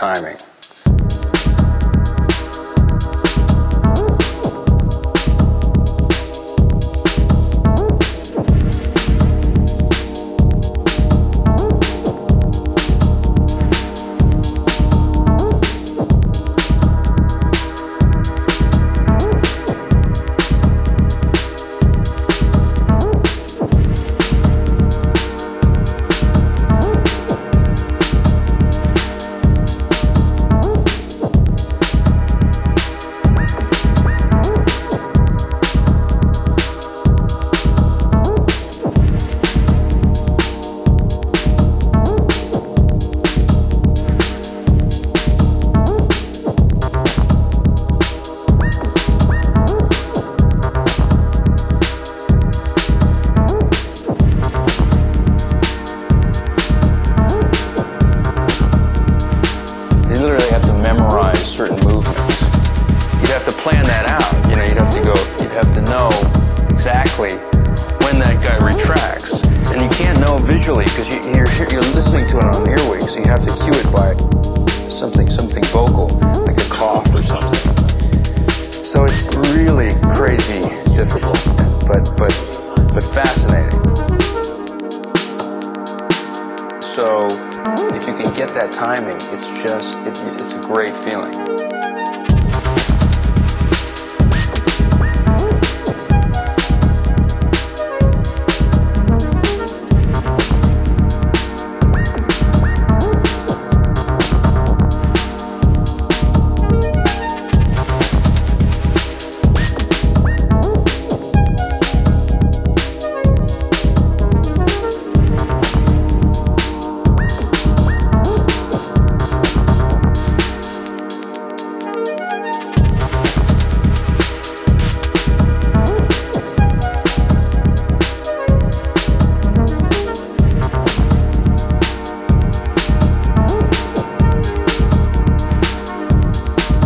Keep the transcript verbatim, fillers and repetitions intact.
timing. Plan that out. You know, you'd have to go, you'd have to know exactly when that guy retracts. And you can't know visually because you, you're, you're listening to it on an earwig, so you have to cue it by something, something vocal, like a cough or something. So it's really crazy difficult, but, but, but fascinating. So if you can get that timing, it's just, it, it's a great feeling.